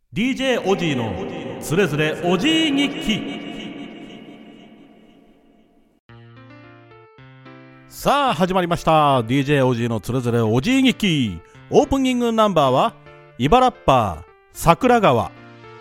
DJ おじいのつれづれおじい日記。さあ始まりました DJ おじいのつれづれおじい日記。オープニングナンバーはイバラッパー桜川。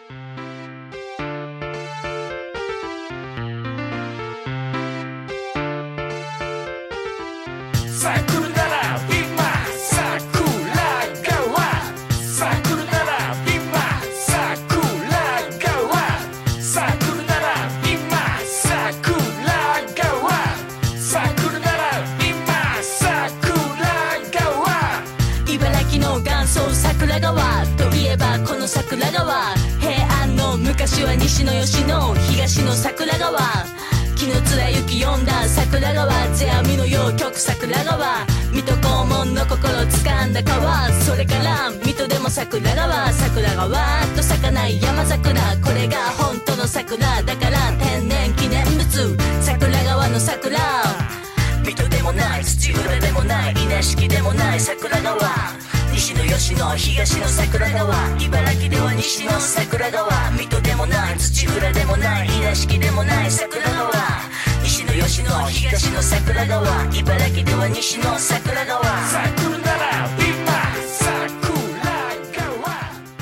桜川といえばこの桜川、平安の昔は西の吉野、東の桜川、紀の貫之読んだ桜川、世阿弥の洋曲桜川、水戸黄門の心掴んだ川、それから水戸でも桜川、桜川と咲かない山桜、これが本当の桜だから天然記念物、桜川の桜、水戸でもない土浦でもない稲敷でもない桜川、西の吉野東の桜川、茨城では西の桜川、水戸でもない土浦でもない稲敷でもない桜川、西の吉野東の桜川、茨城では西の桜川、桜なら今桜川。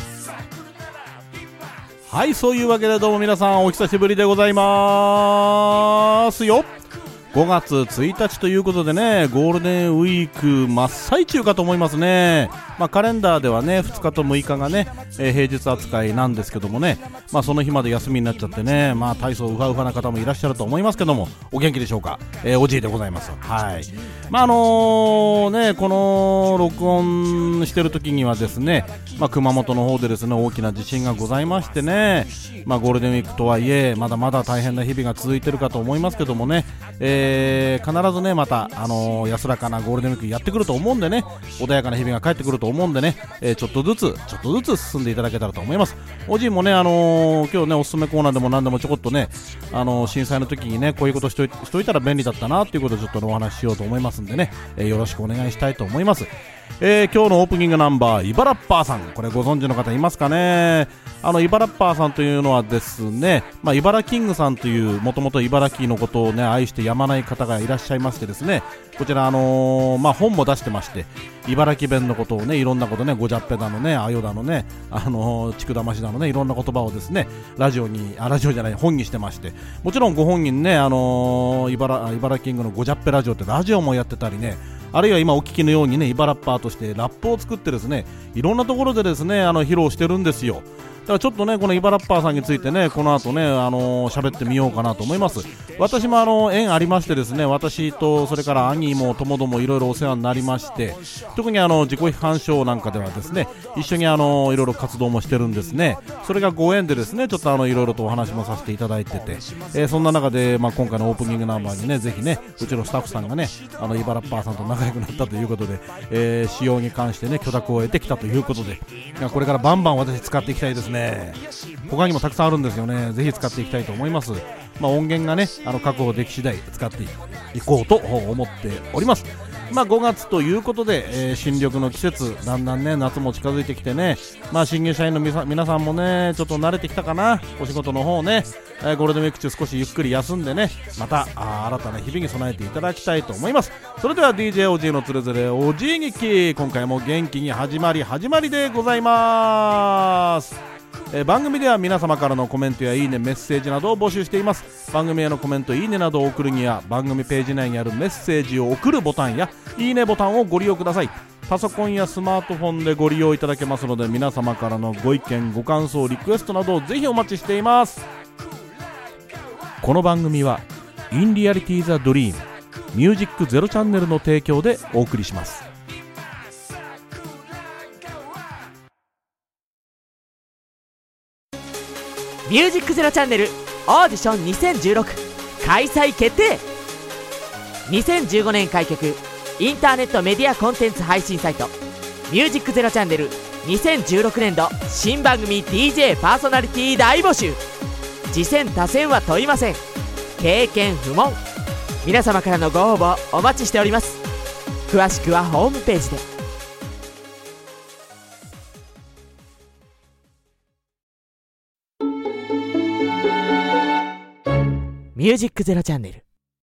はい、そういうわけでどうも皆さんお久しぶりでございますよ。5月1日ということでね、ゴールデンウィーク真っ最中かと思いますね。カレンダーではね2日と6日がね、平日扱いなんですけどもね、その日まで休みになっちゃってね、体操ウファウファな方もいらっしゃると思いますけども、お元気でしょうか。おじいでございます。はい。この録音してる時にはですね、熊本の方でですね大きな地震がございましてね、ゴールデンウィークとはいえまだまだ大変な日々が続いてるかと思いますけどもね、必ずねまた安らかなゴールデンウィークやってくると思うんでね、穏やかな日々が帰ってくると思うんでね、ちょっとずつ進んでいただけたらと思います。おじいもね今日ねおすすめコーナーでも何でもちょこっとね震災の時にねこういうことしといたら便利だったなっていうことをちょっとお話ししようと思いますんでね、よろしくお願いしたいと思います。今日のオープニングナンバーイバラッパーさん、これご存知の方いますかね。イバラッパーさんというのはですね、イバラキングさんというもともと茨城のことをね愛してやまない方がいらっしゃいましてですね、こちら本も出してまして、茨城弁のことをねいろんなことね、ごじゃっぺだのね、あよだのね、ちくだましだのね、いろんな言葉をですねラジオじゃない本にしてまして、もちろんご本人ね茨キングのごじゃっぺラジオってラジオもやってたりね、あるいは今お聞きのようにねイバラッパーとしてラップを作ってですね、いろんなところでですね披露してるんですよ。だからちょっとねこのイバラッパーさんについてねこの後ね喋ってみようかなと思います。私も縁ありましてですね、私とそれから兄も友どもいろいろお世話になりまして、特に自己批判賞なんかではですね一緒にいろいろ活動もしてるんですね。それがご縁でですねちょっといろいろとお話もさせていただいてて、そんな中で今回のオープニングナンバーにねぜひねうちのスタッフさんがねイバラッパーさんと仲良くなったということで、使用に関してね許諾を得てきたということで、これからバンバン私使っていきたいですね。他にもたくさんあるんですよね。ぜひ使っていきたいと思います。音源がね確保でき次第使っていこうと思っております。5月ということで、新緑の季節、だんだんね夏も近づいてきてね、新入社員の皆さんもねちょっと慣れてきたかな、お仕事の方ね、ゴールデンウィーク中少しゆっくり休んでね、また新たな日々に備えていただきたいと思います。それでは DJ おじいのつれづれおじい日記、今回も元気に始まりでございます。番組では皆様からのコメントやいいねメッセージなどを募集しています。番組へのコメントいいねなどを送るには番組ページ内にあるメッセージを送るボタンやいいねボタンをご利用ください。パソコンやスマートフォンでご利用いただけますので、皆様からのご意見ご感想リクエストなどをぜひお待ちしています。この番組は In Reality the Dream ミュージックゼロチャンネルの提供でお送りします。 ミュージックゼロチャンネルオーディション2016開催決定。2015年開局インターネットメディアコンテンツ配信サイトミュージックゼロチャンネル2016年度新番組 DJ パーソナリティ大募集。次戦他戦は問いません。経験不問。皆様からのご応募お待ちしております。詳しくはホームページで。 ミュージックゼロチャンネル。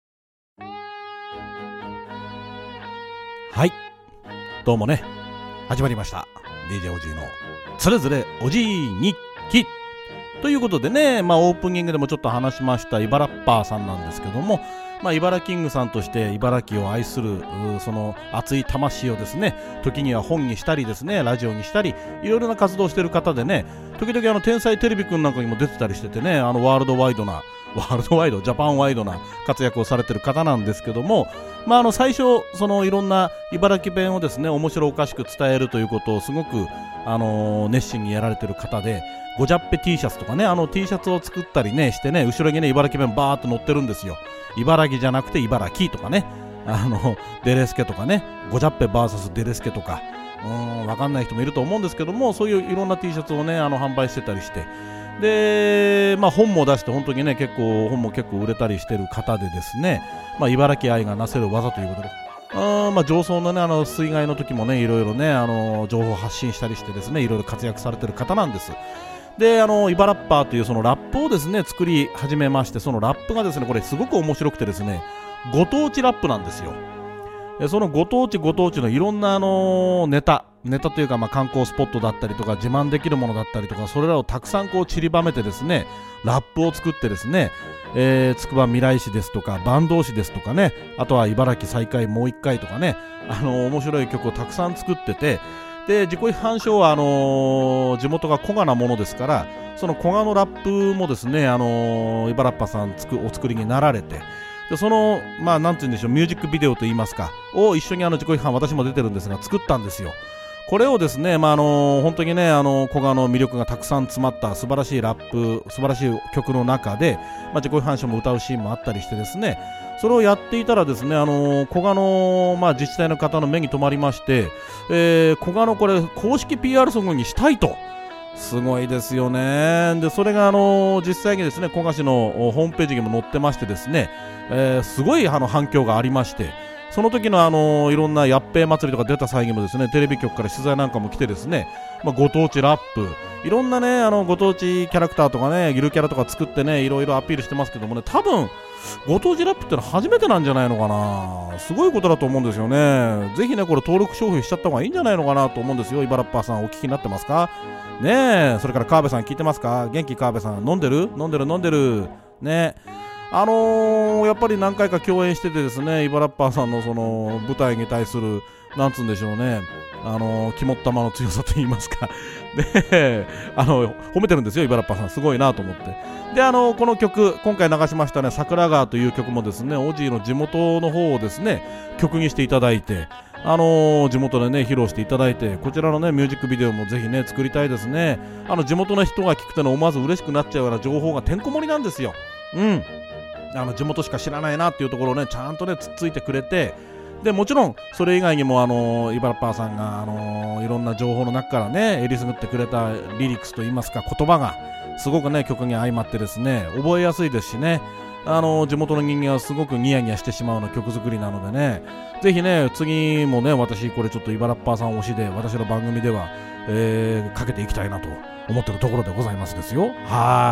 はい、どうもね、始まりました DJ おじいのつれづれおじい日記ということでね、オープニングでもちょっと話しましたイバラッパーさんなんですけども、イバラキングさんとして茨城を愛するその熱い魂をですね、時には本にしたりですね、ラジオにしたり、いろいろな活動をしている方でね、時々天才テレビくんなんかにも出てたりしててね、ワールドワイドジャパンワイドな活躍をされている方なんですけども、最初そのいろんな茨城弁をですね、面白おかしく伝えるということをすごく熱心にやられている方で、ゴジャッペ T シャツとかね、T シャツを作ったりねしてね、後ろにね茨城弁バーっと載ってるんですよ。茨城じゃなくて茨城とかね、デレスケとかね、ゴジャッペ VS デレスケとか、わかんない人もいると思うんですけども、そういういろんな T シャツをね販売してたりして、で本も出して本当にね本も結構売れたりしてる方でですね、茨城愛がなせる技ということで、上層のね水害の時もねいろいろね情報発信したりしてですね、いろいろ活躍されてる方なんです。でイバラッパーというそのラップをですね作り始めまして、そのラップがですねこれすごく面白くてですね、ご当地ラップなんですよ。そのご当地のいろんなネタというか、観光スポットだったりとか自慢できるものだったりとか、それらをたくさん散りばめてですね、ラップを作ってですね、つくばみらい市ですとか坂東市ですとかね、あとは茨城再開もう一回とかね、面白い曲をたくさん作ってて、で自己批判書は地元が古賀なものですから、その古賀のラップもですねイバラッパさんお作りになられて、でそのなんて言うんでしょう、ミュージックビデオといいますかを一緒に自己批判、私も出てるんですが作ったんですよ。これをですね、本当にね古賀の魅力がたくさん詰まった素晴らしいラップ、素晴らしい曲の中で、自己批判書も歌うシーンもあったりしてですね、それをやっていたらですね、古賀の、自治体の方の目に留まりまして、古賀のこれ公式 PR ソングにしたいと。すごいですよね。でそれが実際にですね古賀市のホームページにも載ってましてですね、すごい反響がありまして、その時のいろんなやっぺー祭りとか出た際にもですね、テレビ局から取材なんかも来てですね、ご当地ラップ、いろんなねご当地キャラクターとかね、ゆるキャラとか作ってね、いろいろアピールしてますけどもね、多分ご当地ラップってのは初めてなんじゃないのかな。すごいことだと思うんですよね。ぜひねこれ登録商品しちゃった方がいいんじゃないのかなと思うんですよ。イバラッパーさんお聞きになってますかね。それから川辺さん聞いてますか。元気川辺さん、飲んでるね。やっぱり何回か共演しててですね、イバラッパーさんのその舞台に対するなんつうんでしょうね、肝っ玉の強さと言いますかで褒めてるんですよ、イバラッパーさん、すごいなと思って。でこの曲今回流しましたね、桜川という曲もですね、オジーの地元の方をですね曲にしていただいて、地元でね披露していただいて、こちらのねミュージックビデオもぜひね作りたいですね。地元の人が聞くと思わず嬉しくなっちゃうような情報がてんこ盛りなんですよ。地元しか知らないなっていうところをねちゃんとねつっついてくれて、でもちろんそれ以外にもイバラッパーさんがいろんな情報の中からねえりすぐってくれたリリックスといいますか、言葉がすごくね曲に相まってですね覚えやすいですしね、地元の人間はすごくニヤニヤしてしまうような曲作りなのでね、ぜひね次もね私これちょっとイバラッパーさん推しで私の番組では、かけていきたいなと思ってるところでございますですよ。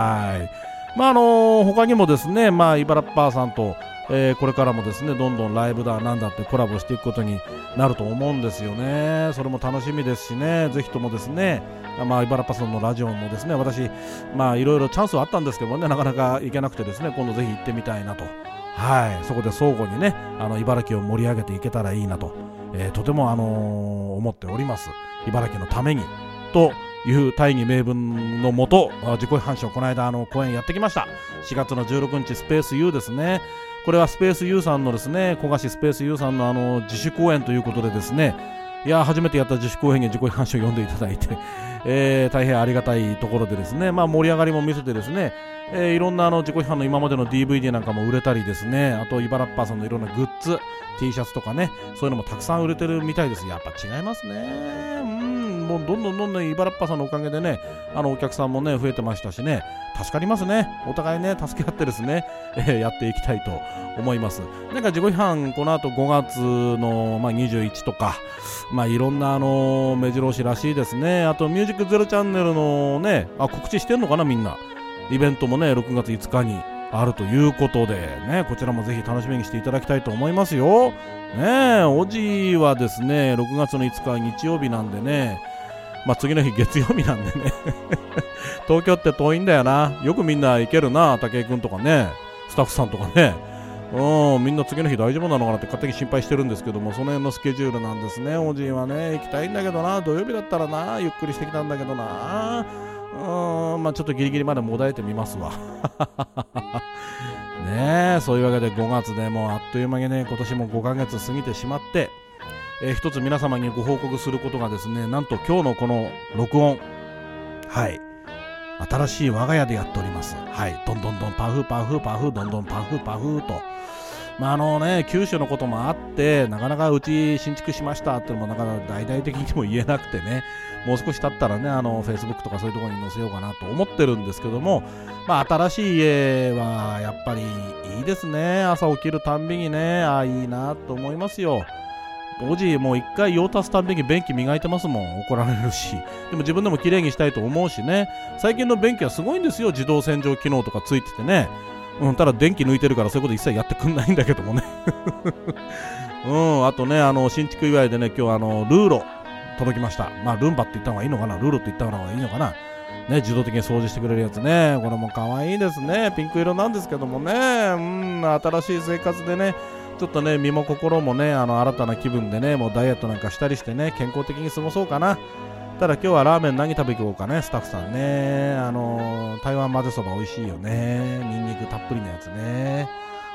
他にもですね、イバラッパーさんと、これからもですねどんどんライブだなんだってコラボしていくことになると思うんですよね。それも楽しみですしね、ぜひともですね、イバラッパーさんのラジオもですね、私いろいろチャンスはあったんですけどね、なかなか行けなくてですね、今度ぜひ行ってみたいなと、そこで相互にね茨城を盛り上げていけたらいいなと、とても思っております。茨城のためにという大義名分のもと、自己批判書この間公演やってきました。4月の16日スペース U ですね。これはスペース U さんのですね、古賀市スペース U さんの自主公演ということでですね、いや初めてやった自主公演に自己批判書を読んでいただいて、大変ありがたいところでですね、盛り上がりも見せてですね、いろんな自己批判の今までの DVD なんかも売れたりですね、あとイバラッパーさんのいろんなグッズ T シャツとかね、そういうのもたくさん売れてるみたいです。やっぱ違いますね。もうどんどんイバラッパーさんのおかげでねお客さんもね増えてましたしね、助かりますね。お互いね助け合ってですね、やっていきたいと思います。なんか自己批判この後5月の、21とかいろんな目白押しらしいですね。あとミュージックゼロチャンネルのね告知してんのかな、みんなイベントもね6月5日にあるということでね、こちらもぜひ楽しみにしていただきたいと思いますよね。おじはですね6月の5日日曜日なんでね、次の日月曜日なんでね東京って遠いんだよな。よくみんな行けるな、武井くんとかね、スタッフさんとかね。みんな次の日大丈夫なのかなって勝手に心配してるんですけども、その辺のスケジュールなんですね。おじいはね行きたいんだけどな、土曜日だったらな、ゆっくりしてきたんだけどな。ちょっとギリギリまでもだえてみますわねえ、そういうわけで5月でもうあっという間にね、今年も5ヶ月過ぎてしまって、一つ皆様にご報告することがですね、なんと今日のこの録音、はい、新しい我が家でやっております。はい、どんどんどんパフパフパフ、どんどんパフパフと、九州のこともあってなかなかうち新築しましたってのもなかなか大々的にも言えなくてね、もう少し経ったらねFacebook とかそういうところに載せようかなと思ってるんですけども、新しい家はやっぱりいいですね。朝起きるたんびにね、いいなと思いますよ。おじもう一回用足すたんびに便器磨いてますもん。怒られるし、でも自分でも綺麗にしたいと思うしね。最近の便器はすごいんですよ。自動洗浄機能とかついててね、ただ電気抜いてるからそういうこと一切やってくんないんだけどもねあとね新築祝いでね、今日ルーロ届きました。ルンバって言った方がいいのかな、ルーロって言った方がいいのかなね、自動的に掃除してくれるやつね。これも可愛いですね。ピンク色なんですけどもね、新しい生活でね、ちょっとね身も心もね新たな気分でね、もうダイエットなんかしたりしてね、健康的に過ごそうかな。ただ今日はラーメン何食べ行こうかね、スタッフさんね。台湾混ぜそば美味しいよね。ニンニクたっぷりのやつね。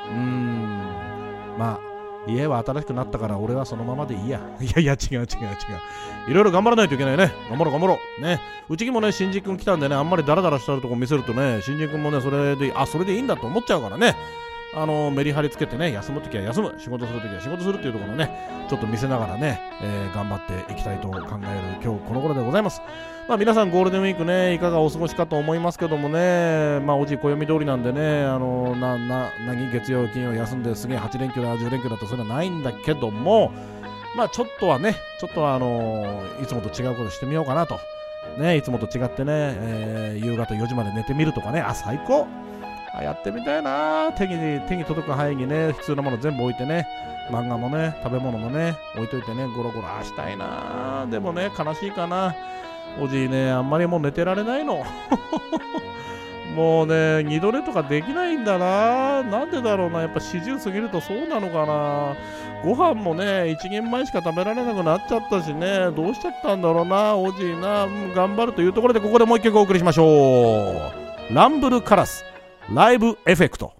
家は新しくなったから俺はそのままでいいや。いや違う。いろいろ頑張らないといけないね。頑張ろうね。うちにもね新人くん来たんでね、あんまりダラダラしてるとこ見せるとね、新人くんもねそれでいいんだと思っちゃうからね。メリハリつけてね、休むときは休む、仕事するときは仕事するっていうところをねちょっと見せながらね、頑張っていきたいと考える今日この頃でございます。皆さんゴールデンウィークねいかがお過ごしかと思いますけどもね、おじ暦通りなんでね、月曜金曜休んですげえ8連休だ10連休だとそれはないんだけども、ちょっとはいつもと違うことしてみようかなとね。いつもと違ってね、夕方4時まで寝てみるとかね、最高やってみたいな。手に届く範囲にね必要なもの全部置いてね、漫画もね食べ物もね置いといてね、ゴロゴロしたいな。でもね悲しいかな、おじいねあんまりもう寝てられないのもうね二度寝とかできないんだな。なんでだろうな、やっぱ40過ぎるとそうなのかな。ご飯もね一人前しか食べられなくなっちゃったしね、どうしちゃったんだろうなおじいな。頑張るというところでここでもう一曲お送りしましょう。ランブルカラスライブエフェクト。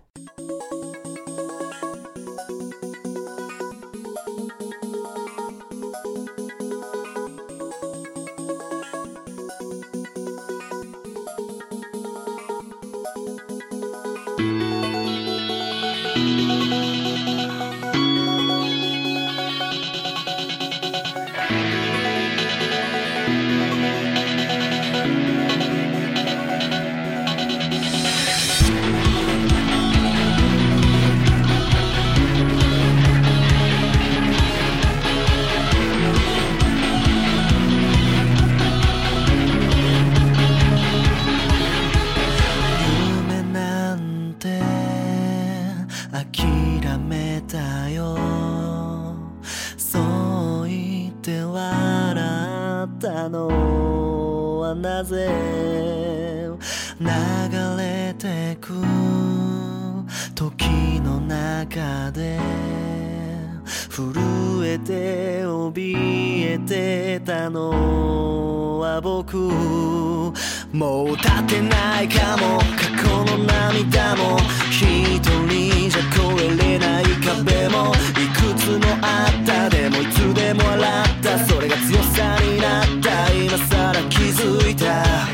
なぜ流れてく時の中で震えて怯えてたのは僕。もう立てないかも過去の涙も、一人じゃ越えれない壁もいくつもあった。でもいつでも笑った、それが強さになった。今さら気づいた、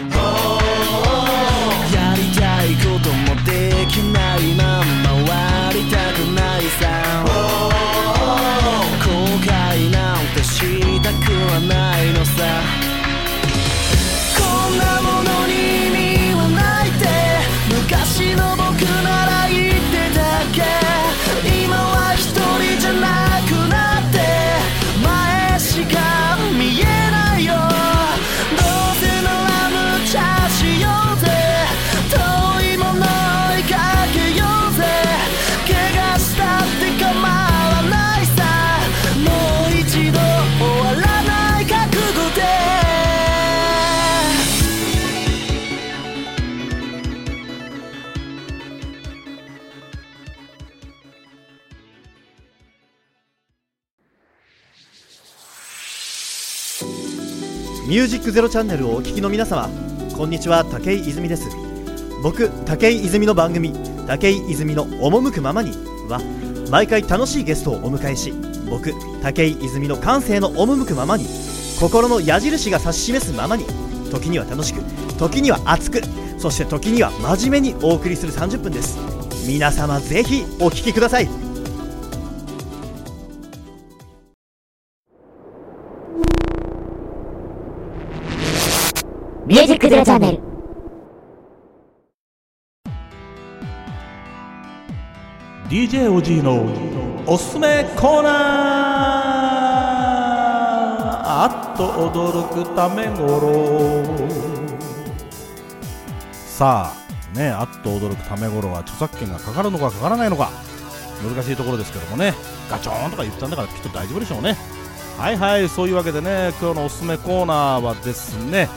やりたいこともできないまんま終わりたくないさ。後悔なんてしたくはないのさ。こんなものに意味はないって昔の僕なら言ってたっけ。今は一人じゃなくなって前しか見えないよ。どうせなら夢ミュージックゼロチャンネルをお聞きの皆様、こんにちは。武井泉です。僕武井泉の番組武井泉の赴くままには毎回楽しいゲストをお迎えし、僕武井泉の感性の赴くままに、心の矢印が指し示すままに、時には楽しく、時には熱く、そして時には真面目にお送りする30分です。皆様ぜひお聞きください。 ミュージックゼロチャンネル。 DJ おじいのおすすめコーナー、あっと驚くためごろ。さあね、あっと驚くためごろは著作権がかかるのかかからないのか難しいところですけどもね、ガチョーンとか言ったんだからきっと大丈夫でしょうね。はいはい、そういうわけでね、今日のおすすめコーナーはですね、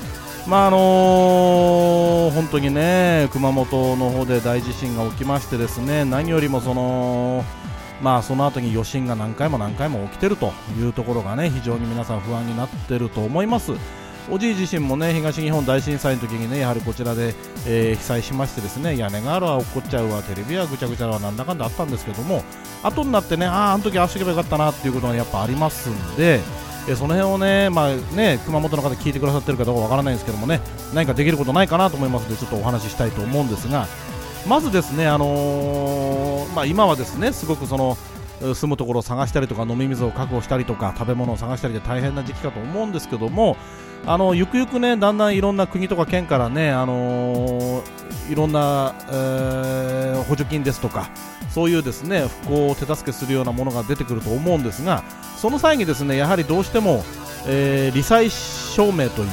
本当にね、熊本の方で大地震が起きましてですね、何よりもその後に余震が何回も何回も起きてるというところがね、非常に皆さん不安になってると思います。おじい自身もね、東日本大震災の時にね、やはりこちらで、被災しましてですね、屋根があるわ、落っこっちゃうわ、テレビはぐちゃぐちゃはなんだかんだあったんですけども、後になってね、あの時ああしとけばよかったなっていうことがやっぱありますんで、その辺をね、熊本の方聞いてくださってるかどうかわからないんですけどもね、何かできることないかなと思いますので、ちょっとお話ししたいと思うんですが、まずですね、今はですね、すごくその住むところを探したりとか、飲み水を確保したりとか、食べ物を探したりで大変な時期かと思うんですけども、ゆくゆくね、だんだんいろんな国とか県からね、いろんな、補助金ですとか、そういうですね、復興を手助けするようなものが出てくると思うんですが、その際にですね、やはりどうしても、罹災証明という、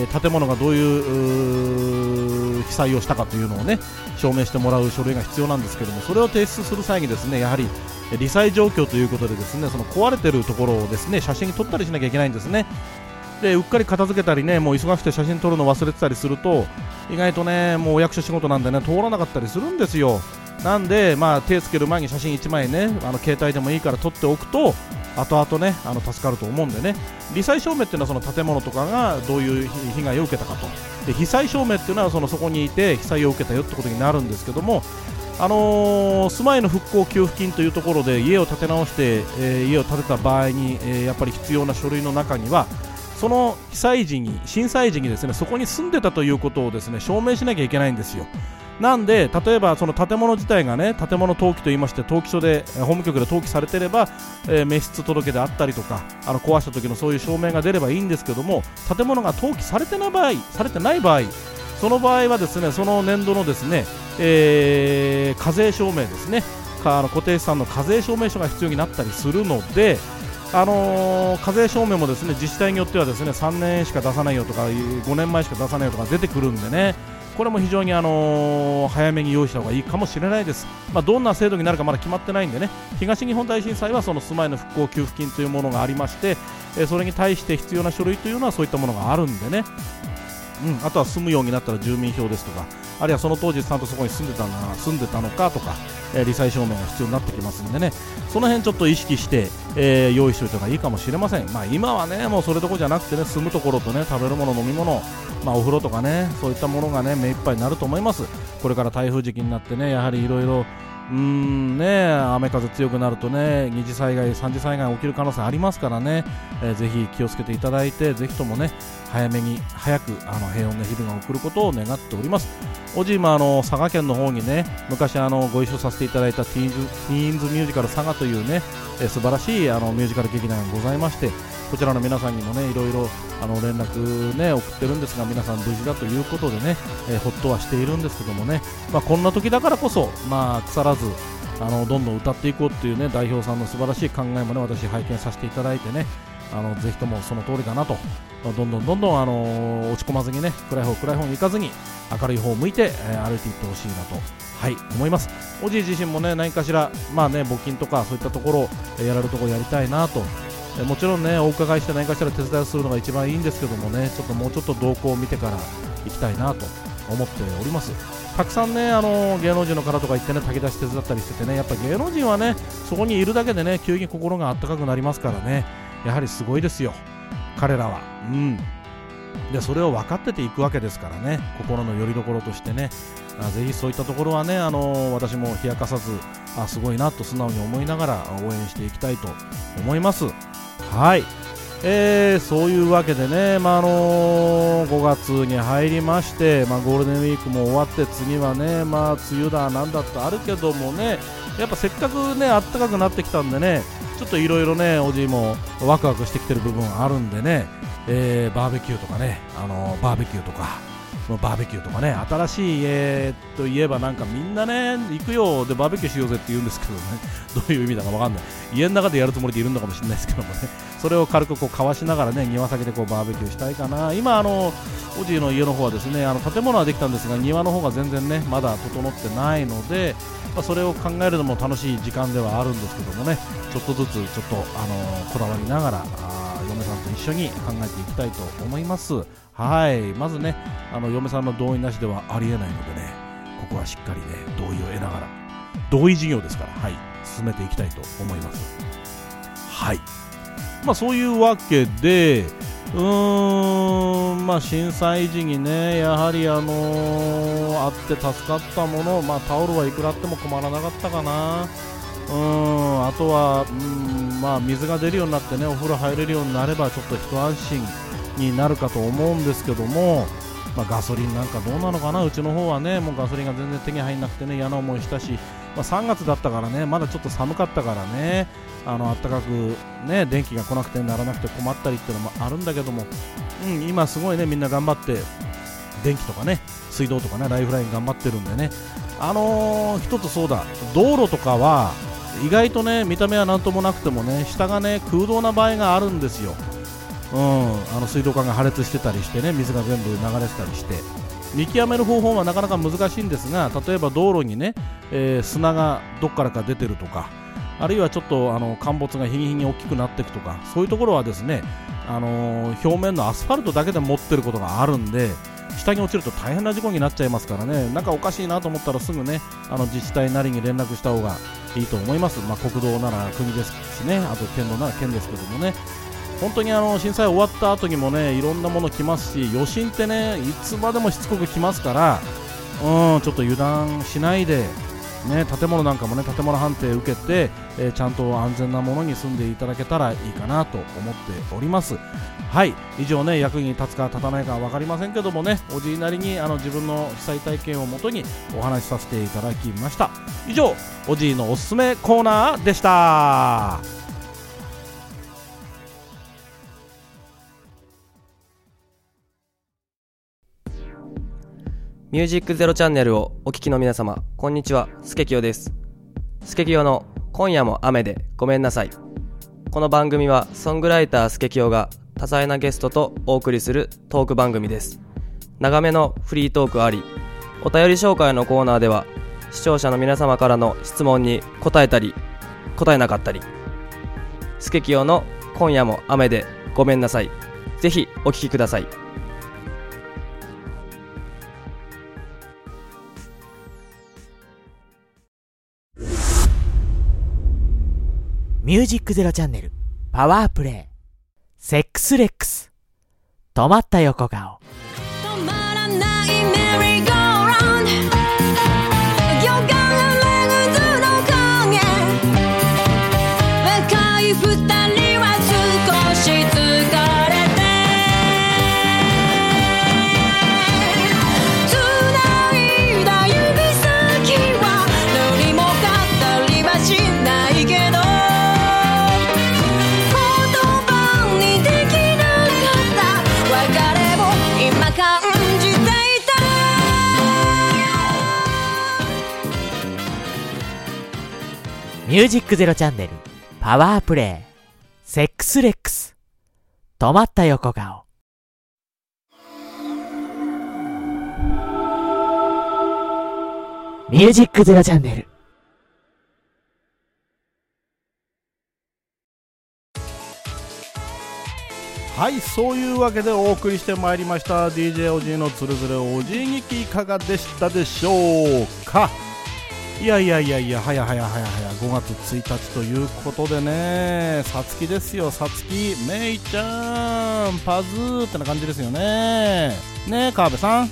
建物がどういう被災をしたかというのをね、証明してもらう書類が必要なんですけども、それを提出する際にですね、やはり罹災状況ということでですね、その壊れてるところをですね、写真に撮ったりしなきゃいけないんですね。で、うっかり片付けたりね、もう忙しくて写真撮るの忘れてたりすると、意外とね、もうお役所仕事なんでね、通らなかったりするんですよ。なんで、手つける前に写真1枚ね、携帯でもいいから撮っておくと、後々ね、助かると思うんでね、罹災証明っていうのはその建物とかがどういう被害を受けたかと、で被災証明っていうのはそこにいて被災を受けたよってことになるんですけども、住まいの復興給付金というところで家を建て直して、家を建てた場合に、やっぱり必要な書類の中には、その被災時に、震災時にですね、そこに住んでたということをですね、証明しなきゃいけないんですよ。なんで、例えばその建物自体がね、建物登記といいまして、登記所で法務局で登記されていれば、滅失届であったりとか、壊した時のそういう証明が出ればいいんですけども、建物が登記されてない場合、その場合はですね、その年度のですね、課税証明ですね、固定資産の課税証明書が必要になったりするので、課税証明もですね、自治体によってはですね、3年しか出さないよとか、5年前しか出さないよとか出てくるんでね、これも非常に早めに用意した方がいいかもしれないです。どんな制度になるかまだ決まってないんでね、東日本大震災はその住まいの復興給付金というものがありまして、それに対して必要な書類というのはそういったものがあるんでね、あとは住むようになったら住民票ですとか、あるいはその当時ちゃんとそこに住んでたのかとか、罹災証明が必要になってきますんでね、その辺ちょっと意識して、用意しておいた方がいいかもしれません。今はね、もうそれどころじゃなくてね、住むところとね、食べるもの、飲み物、お風呂とかね、そういったものがね、目いっぱいになると思います。これから台風時期になってね、やはりいろいろ雨風強くなるとね、二次災害、三次災害起きる可能性ありますからね、ぜひ気をつけていただいて、ぜひともね、早く平穏な日々が送ることを願っております。おじいも佐賀県の方にね、昔ご一緒させていただいたティーンズミュージカル佐賀というね、素晴らしいミュージカル劇団がございまして、こちらの皆さんにもね、いろいろ連絡ね送ってるんですが、皆さん無事だということでね、ほっとはしているんですけどもね、こんな時だからこそ、腐らずどんどん歌っていこうっていうね、代表さんの素晴らしい考えもね、私拝見させていただいてね、ぜひともその通りだなと、どんどん落ち込まずにね、暗い方に行かずに明るい方を向いて、歩いていってほしいなと、思います。おじい自身もね、何かしら募金とかそういったところをやれるところやりたいなと、もちろんね、お伺いして何かしら手伝いをするのが一番いいんですけどもね、もうちょっと動向を見てから行きたいなと思っております。たくさんね、芸能人の方とか行ってね、炊き出し手伝ったりしててね、やっぱ芸能人はね、そこにいるだけでね、急に心があったかくなりますからね、やはりすごいですよ、彼らは。 でそれを分かってていくわけですからね、心の拠り所としてね、ぜひそういったところはね、私も冷やかさずすごいなと素直に思いながら応援していきたいと思います。はい、そういうわけでね、5月に入りまして、ゴールデンウィークも終わって、次はね、梅雨だなんだってあるけどもね、やっぱせっかくね暖かくなってきたんでね、ちょっといろいろねおじいもワクワクしてきてる部分あるんでね、バーベキューとかね、バーベキューとかね、新しい家といえばなんかみんなね行くよでバーベキューしようぜって言うんですけどね、どういう意味だかわかんない、家の中でやるつもりでいるのかもしれないですけどもね、それを軽くこう交わしながらね、庭先でこうバーベキューしたいかな。今おじいの家の方はですね、建物はできたんですが庭の方が全然ねまだ整ってないので、それを考えるのも楽しい時間ではあるんですけどもね、ちょっとずつちょっとこだわりながら嫁さんと一緒に考えていきたいと思います。はい、まずね嫁さんの同意なしではありえないのでね、ここはしっかりね同意を得ながら、同意事業ですから、はい、進めていきたいと思います。はい、そういうわけで震災時にねやはりあって助かったもの、タオルはいくらあっても困らなかったかな。あとは水が出るようになってね、お風呂入れるようになればちょっと一安心になるかと思うんですけども、ガソリンなんかどうなのかな。うちの方はねもうガソリンが全然手に入んなくてね、嫌な思いしたし、3月だったからね、まだちょっと寒かったからね、暖かくね電気が来なくてならなくて困ったりっていうのもあるんだけども、今すごいねみんな頑張って電気とかね水道とかねライフライン頑張ってるんでね、一つそうだ、道路とかは意外とね見た目はなんともなくてもね下がね空洞な場合があるんですよ。水道管が破裂してたりしてね、水が全部流れてたりして見極める方法はなかなか難しいんですが、例えば道路にね、砂がどっからか出てるとか、あるいはちょっと陥没が日に日に大きくなっていくとか、そういうところはですね、表面のアスファルトだけで持ってることがあるんで、下に落ちると大変な事故になっちゃいますからね、なんかおかしいなと思ったらすぐね自治体なりに連絡した方がいいと思います。国道なら国ですしね、あと県道なら県ですけどもね、本当に震災終わった後にもねいろんなもの来ますし、余震ってねいつまでもしつこく来ますから、ちょっと油断しないでね、建物なんかもね建物判定受けて、ちゃんと安全なものに住んでいただけたらいいかなと思っております。はい、以上ね、役に立つか立たないか分かりませんけどもね、おじいなりに自分の被災体験をもとにお話しさせていただきました。以上、おじいのおすすめコーナーでした。 ミュージックゼロチャンネルをお聞きの皆様、こんにちは、スケキヨです。スケキヨの今夜も雨でごめんなさい。この番組はソングライタースケキヨが多彩なゲストとお送りするトーク番組です。長めのフリートークあり、お便り紹介のコーナーでは視聴者の皆様からの質問に答えたり答えなかったり、スケキヨの今夜も雨でごめんなさい、ぜひお聞きください。 ミュージックゼロチャンネルパワープレイセックスレックス止まった横顔。 止まらないメリーゴーラウンド、よがられる図の影、若い二人は少し疲れて繋いだ指先は何も語りはしないけど、 ミュージックゼロチャンネルパワープレイセックスレックス止まった横顔。ミュージックゼロチャンネル。 はい、そういうわけでお送りしてまいりました DJ おじいのつるずるおじい劇、いかがでしたでしょうか。いや早5月1日ということでね、さつきですよ、さつきめいちゃんパズーってな感じですよね。ねえ川辺さん、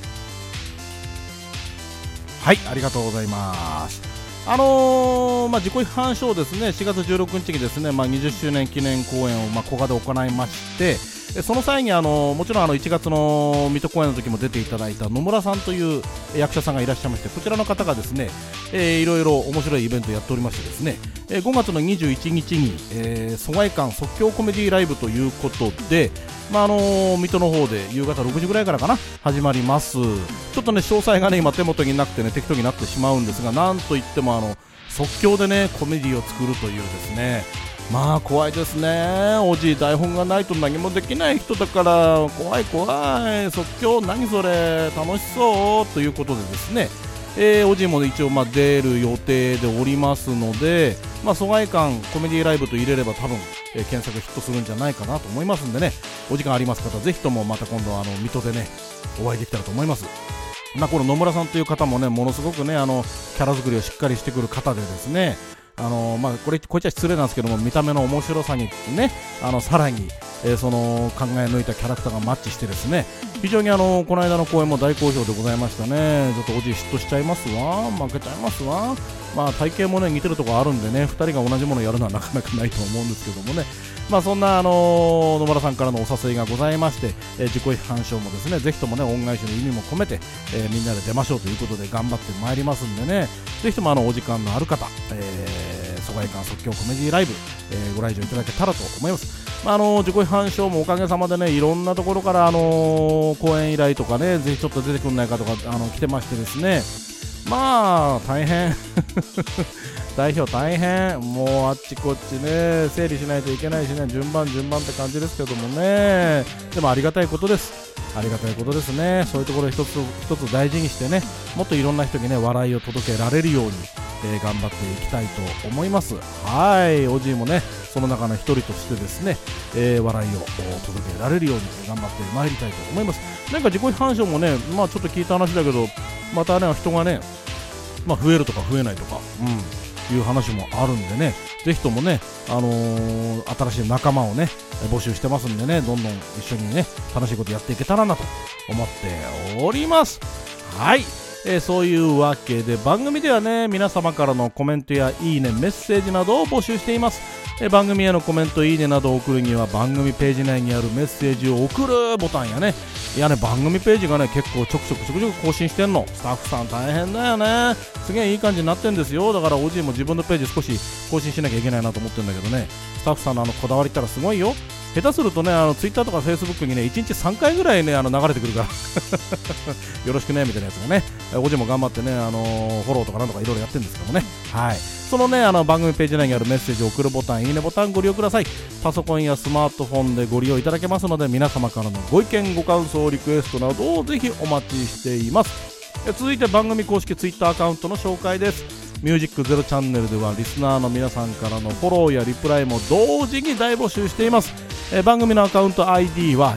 はい、ありがとうございます。自己批判書をですね4月16日にですね、20周年記念公演を古賀で行いまして、その際にもちろん1月の水戸公演の時も出ていただいた野村さんという役者さんがいらっしゃいまして、こちらの方がですね、いろいろ面白いイベントをやっておりましてですね、5月の21日に、疎外館即興コメディライブということで、水戸の方で夕方6時ぐらいからかな始まります。ちょっとね詳細がね今手元になくてね適当になってしまうんですが、なんといっても即興でねコメディを作るというですね、怖いですね。おじい台本がないと何もできない人だから怖い即興何それ楽しそうということでですね、おじいも一応出る予定でおりますので、疎外館コメディライブと入れれば多分、検索ヒットするんじゃないかなと思いますんでね、お時間あります方ぜひともまた今度水戸でねお会いできたらと思います。この野村さんという方もねものすごくねキャラ作りをしっかりしてくる方でですね、こいつは失礼なんですけども見た目の面白さにねさらに、その考え抜いたキャラクターがマッチしてですね、非常にこの間の公演も大好評でございましたね。ちょっとおじい嫉妬しちゃいますわ、負けちゃいますわ。体型もね似てるところあるんでね、2人が同じものをやるのはなかなかないと思うんですけどもね、そんな野村さんからのお誘いがございまして、自己批判書もですねぜひともね恩返しの意味も込めて、みんなで出ましょうということで頑張ってまいりますんでね、ぜひともお時間のある方、疎外館即興コメディライブ、ご来場いただけたらと思います。自己批判書もおかげさまでねいろんなところから公演依頼とかねぜひちょっと出てくんないかとか来てましてですね、大変代表大変、もうあっちこっちね整理しないといけないしね、順番って感じですけどもね、でもありがたいことです。ありがたいことですね。そういうところを一つ一つ大事にしてね、もっといろんな人にね笑いを届けられるように、頑張っていきたいと思います。はい、おじいもねその中の一人としてですね、笑いを届けられるように頑張ってまいりたいと思います。なんか自己批判書もねちょっと聞いた話だけど、またね人がね増えるとか増えないとか、いう話もあるんでね、ぜひともね、新しい仲間をね募集してますんでね、どんどん一緒にね楽しいことやっていけたらなと思っております。はい、そういうわけで番組ではね皆様からのコメントやいいねメッセージなどを募集しています。番組へのコメントいいねなどを送るには番組ページ内にあるメッセージを送るボタンやね、番組ページがね結構ちょくちょく更新してんの。スタッフさん大変だよね。すげえいい感じになってんですよ。だからおじいも自分のページ少し更新しなきゃいけないなと思ってるんだけどね、スタッフさんのこだわりったらすごいよ。下手するとねツイッターとかフェイスブックにね1日3回ぐらいね流れてくるからよろしくねみたいなやつがね、おじいも頑張ってねフォローとかなんとかいろいろやってるんですけどもね、はい、そのね番組ページ内にあるメッセージを送るボタンいいねボタンご利用ください。パソコンやスマートフォンでご利用いただけますので、皆様からのご意見ご感想リクエストなどをぜひお待ちしています。続いて番組公式ツイッターアカウントの紹介です。ミュージックゼロチャンネルではリスナーの皆さんからのフォローやリプライも同時に大募集しています。番組のアカウント ID は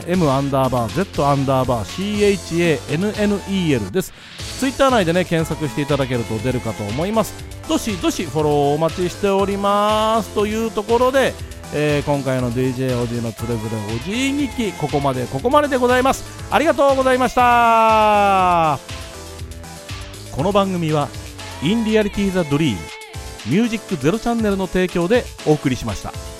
M_Z_CHANNEL です。ツイッター内でね検索していただけると出るかと思います。どしどしフォローお待ちしておりますというところで、今回の DJ おじいのつれづれおじい日記ここまででございます。ありがとうございました。この番組はインリアリティザドリームミュージックゼロチャンネルの提供でお送りしました。